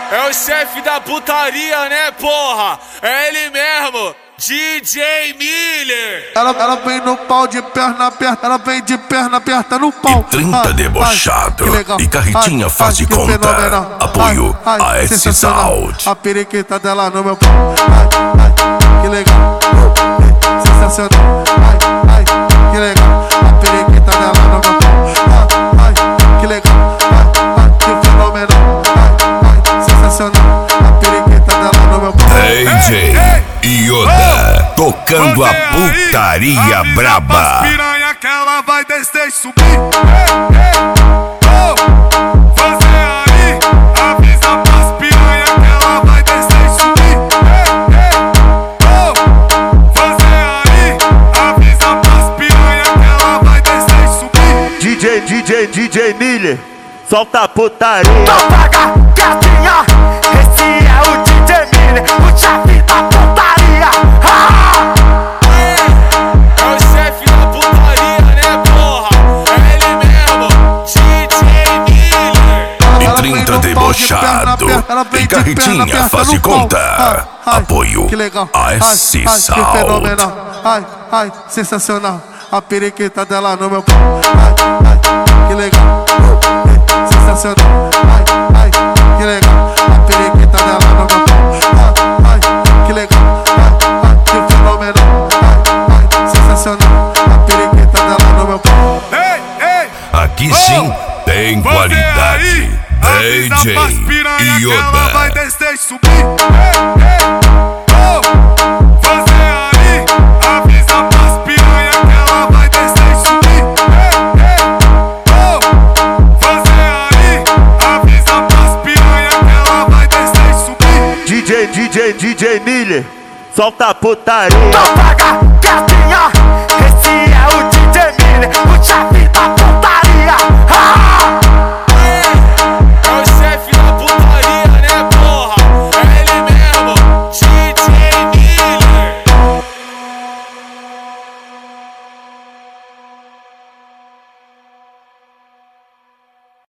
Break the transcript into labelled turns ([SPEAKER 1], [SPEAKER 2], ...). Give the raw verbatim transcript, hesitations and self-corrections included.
[SPEAKER 1] É o chefe da putaria, né, porra? É ele mesmo, D J Miller.
[SPEAKER 2] Ela, ela vem no pau de perna aberta, ela vem de perna aberta no pau.
[SPEAKER 3] E trinta
[SPEAKER 2] ai,
[SPEAKER 3] debochado.
[SPEAKER 2] Ai,
[SPEAKER 3] e Carretinha
[SPEAKER 2] ai,
[SPEAKER 3] faz de
[SPEAKER 2] ai,
[SPEAKER 3] conta.
[SPEAKER 2] Fenomenal.
[SPEAKER 3] Apoio
[SPEAKER 2] ai, ai,
[SPEAKER 3] a S Sound.
[SPEAKER 2] A periquita dela no meu pau. Ai, ai, que legal. Sensacional. Ai, ai, que legal. A periquita dela no meu pau. Ai, ai, que legal. Ai, ai, que fenomenal. Ai, ai, sensacional. A periquita dela no meu pau.
[SPEAKER 3] D J Yoda, tocando a putaria
[SPEAKER 4] aí,
[SPEAKER 3] braba.
[SPEAKER 4] Piranha que ela vai descer e subir. Ei, ei, oh, fazer aí, avisa pras piranha que ela vai descer e subir. Ei, ei, oh, fazer aí, avisa pras piranha que ela vai descer e subir.
[SPEAKER 5] D J, D J, D J Miller, solta a putaria.
[SPEAKER 6] Então paga, gatinha, esse é o D J Miller, o chefe da putaria. Ah!
[SPEAKER 1] É o chefe da putaria, né, porra? É ele mesmo, D J Miller.
[SPEAKER 3] E trinta debochado. E Carretinha faz de conta. Apoio
[SPEAKER 2] que legal.
[SPEAKER 3] a S
[SPEAKER 2] ai,
[SPEAKER 3] Sound.
[SPEAKER 2] Que fenomenal. Ai, ai, sensacional. A periquita dela no meu pau. Ai, ai, que legal. Sensacional. Ai, ai, que legal. A periquita dela no meu pau. Ai, ai, que legal. Ai, ai, que fenomenal. Ai, ai, sensacional. A periquita dela no meu pau.
[SPEAKER 4] Ei, ei,
[SPEAKER 3] Aqui sim tem qualidade. D J
[SPEAKER 4] que ela vai
[SPEAKER 3] Yoda.
[SPEAKER 4] descer e subir. Ei, ei, oh, fazer aí, avisa pras piranha que ela vai descer e subir. Ei, ei, oh, fazer aí, avisa pras piranha que ela vai descer e subir.
[SPEAKER 5] D J, D J, D J Miller, solta a putaria.
[SPEAKER 6] Então paga, gatinha,